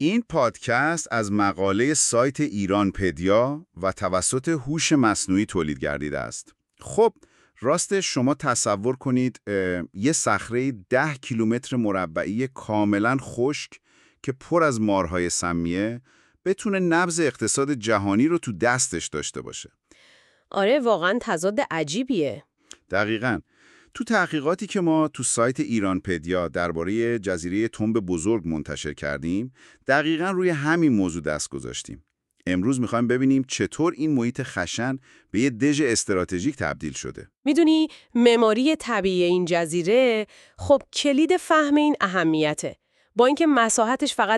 این پادکست از مقاله سایت ایرانپدیا و توسط هوش مصنوعی تولید گردیده است. خب راستش شما تصور کنید یه صخره 10 کیلومتر مربعی کاملا خشک که پر از مارهای سمیه بتونه نبض اقتصاد جهانی رو تو دستش داشته باشه. آره واقعا تضاد عجیبیه. دقیقاً. تو تحقیقاتی که ما تو سایت ایرانپدیا درباره جزیره تنب بزرگ منتشر کردیم، دقیقاً روی همین موضوع دست گذاشتیم. امروز میخوایم ببینیم چطور این محیط خشن به یه دژ استراتژیک تبدیل شده. میدونی معماری طبیعی این جزیره خب کلید فهم این اهمیته. با اینکه مساحتش فقط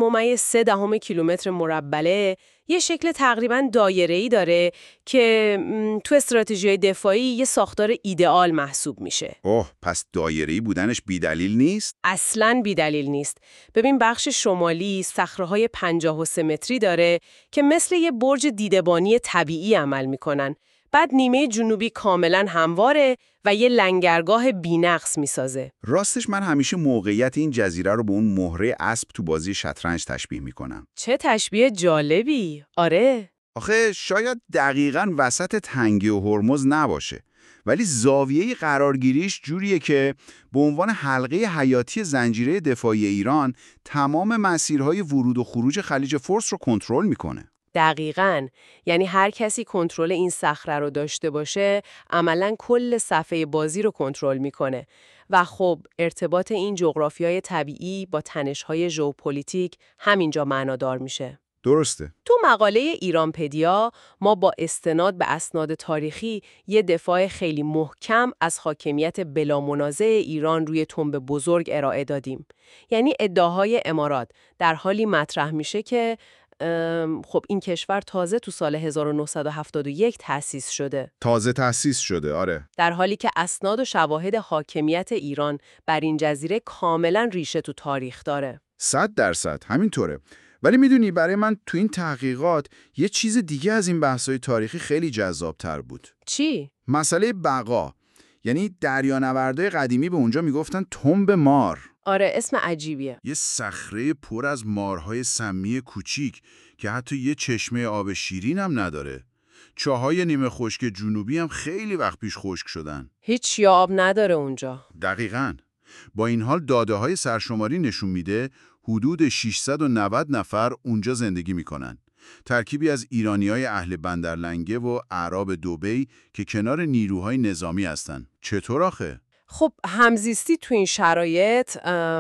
10.3 کیلومتر مربعه، یه شکل تقریباً دایره‌ای داره که تو استراتژی‌های دفاعی یه ساختار ایدئال محسوب میشه. اوه، پس دایره‌ای بودنش بی‌دلیل نیست؟ اصلاً بی‌دلیل نیست. ببین بخش شمالی صخره‌های 53 متری داره که مثل یه برج دیده‌بانی طبیعی عمل میکنن. بعد نیمه جنوبی کاملاً همواره و یه لنگرگاه بی‌نقص میسازه. راستش من همیشه موقعیت این جزیره رو به اون مهره اسب تو بازی شطرنج تشبیه میکنم. چه تشبیه جالبی! آره. آخه شاید دقیقاً وسط تنگه و هرمز نباشه، ولی زاویه قرارگیریش جوریه که به عنوان حلقه حیاتی زنجیره دفاعی ایران تمام مسیرهای ورود و خروج خلیج فارس رو کنترل میکنه. دقیقاً. یعنی هر کسی کنترل این صخره رو داشته باشه، عملاً کل صفحه بازی رو کنترل میکنه. و خب ارتباط این جغرافیای طبیعی با تنش‌های ژئوپلیتیک همینجا معنادار میشه. درسته. تو مقاله ایرانپدیا ما با استناد به اسناد تاریخی یه دفاع خیلی محکم از حاکمیت بلامنازع ایران روی تنب بزرگ ارائه دادیم. یعنی ادعاهای امارات در حالی مطرح میشه که خب این کشور تازه تو سال 1971 تأسیس شده. تازه تأسیس شده، آره. در حالی که اسناد و شواهد حاکمیت ایران بر این جزیره کاملا ریشه تو تاریخ داره. 100% همینطوره. ولی میدونی برای من تو این تحقیقات یه چیز دیگه از این بحث‌های تاریخی خیلی جذاب‌تر بود. چی؟ مسئله بقا. یعنی دریانوردای قدیمی به اونجا میگفتن تنب مار. آره اسم عجیبیه. یه صخره پر از مارهای سمی کوچیک که حتی یه چشمه آب شیرین هم نداره. چاهای نیمه خشک جنوبی هم خیلی وقت پیش خشک شدن. هیچ آب نداره اونجا. دقیقاً. با این حال داده‌های سرشماری نشون میده حدود 690 نفر اونجا زندگی میکنن. ترکیبی از ایرانیای اهل بندرلنگه و اعراب دبی که کنار نیروهای نظامی هستن. چطور آخه؟ خب همزیستی تو این شرایط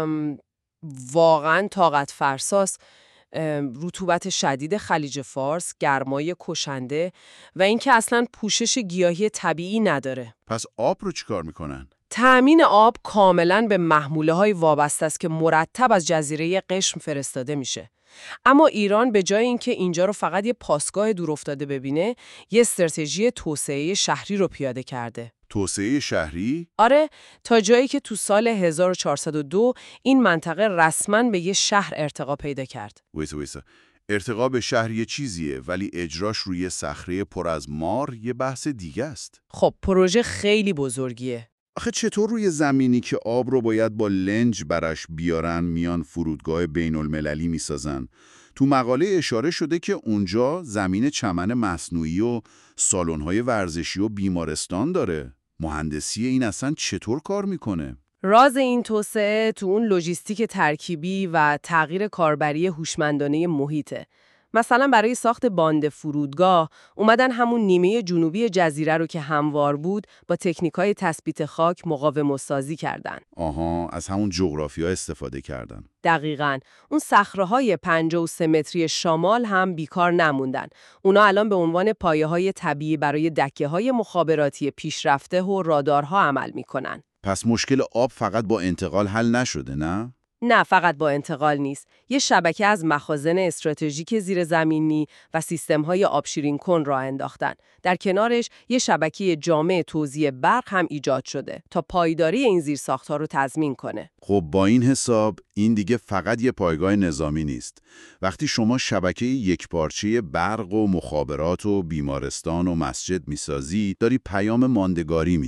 واقعاً طاقت فرساست. رطوبت شدید خلیج فارس، گرمای کشنده و اینکه اصلاً پوشش گیاهی طبیعی نداره. پس آب رو چیکار میکنن؟ تأمین آب کاملاً به محموله‌های وابسته است که مرتب از جزیره قشم فرستاده میشه. اما ایران به جای اینکه اینجا رو فقط یه پاسگاه دورافتاده ببینه، یه استراتژی توسعه شهری رو پیاده کرده. توسعه شهری؟ آره، تا جایی که تو سال 1402 این منطقه رسماً به یه شهر ارتقا پیدا کرد. ویسا. ارتقا به شهر یه چیزیه، ولی اجراش روی صخره پر از مار یه بحث دیگه است. خب پروژه خیلی بزرگیه. آخه چطور روی زمینی که آب رو باید با لنج برش بیارن میان فرودگاه بین المللی میسازن؟ تو مقاله اشاره شده که اونجا زمین چمن مصنوعی و سالن‌های ورزشی و بیمارستان داره. مهندسی این اصلا چطور کار میکنه؟ راز این توسعه تو اون لوجیستیک ترکیبی و تغییر کاربری هوشمندانه محیطه. مثلا برای ساخت باند فرودگاه اومدن همون نیمه جنوبی جزیره رو که هموار بود با تکنیک‌های تثبیت خاک مقاوم‌سازی کردن. آها، از همون جغرافیا استفاده کردن. دقیقاً. اون صخره‌های 53 متری شمال هم بیکار نموندن. اونا الان به عنوان پایه‌های طبیعی برای دکه‌های مخابراتی پیشرفته و رادارها عمل می‌کنن. پس مشکل آب فقط با انتقال حل نشده، نه؟ نه فقط با انتقال نیست. یه شبکه از مخازن استراتژیک زیرزمینی و سیستم‌های آبشیرین کن راه انداختن. در کنارش یه شبکه جامع توزیع برق هم ایجاد شده تا پایداری این زیرساخت‌ها رو تضمین کنه. خب با این حساب این دیگه فقط یه پایگاه نظامی نیست. وقتی شما شبکه یکپارچه برق و مخابرات و بیمارستان و مسجد میسازی، داری پیام ماندگاری میدی.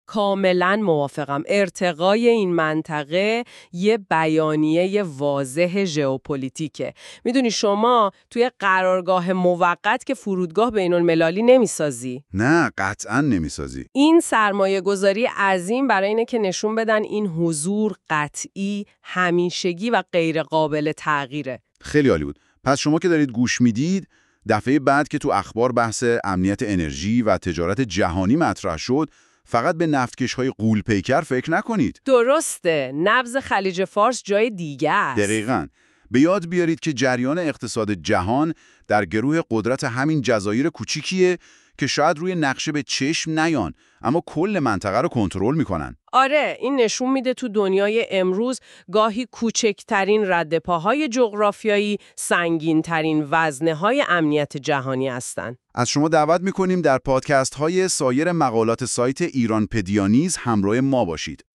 کاملا موافقم. ارتقای این منطقه یه بیانیه واضح ژئوپلیتیکه. میدونی شما توی قرارگاه موقت که فرودگاه بین‌المللی نمیسازی. نه، قطعاً نمیسازی. این سرمایه گذاری عظیم برای اینه که نشون بدن این حضور قطعی، همیشگی و غیر قابل تغییره. خیلی عالی بود. پس شما که دارید گوش میدید، دفعه بعد که تو اخبار بحث امنیت انرژی و تجارت جهانی مطرح شد، فقط به نفتکش‌های غول‌پیکر فکر نکنید. درسته، نبض خلیج فارس جای دیگه است. دقیقاً. به یاد بیارید که جریان اقتصاد جهان در گروه قدرت همین جزایر کوچیکیه که شاید روی نقشه به چشم نیان، اما کل منطقه رو کنترل میکنن. آره، این نشون میده تو دنیای امروز گاهی کوچکترین ردپاهای جغرافیایی سنگینترین وزنه‌های امنیت جهانی هستن. از شما دعوت میکنیم در پادکست های سایر مقالات سایت ایرانپدیا نیز همراه ما باشید.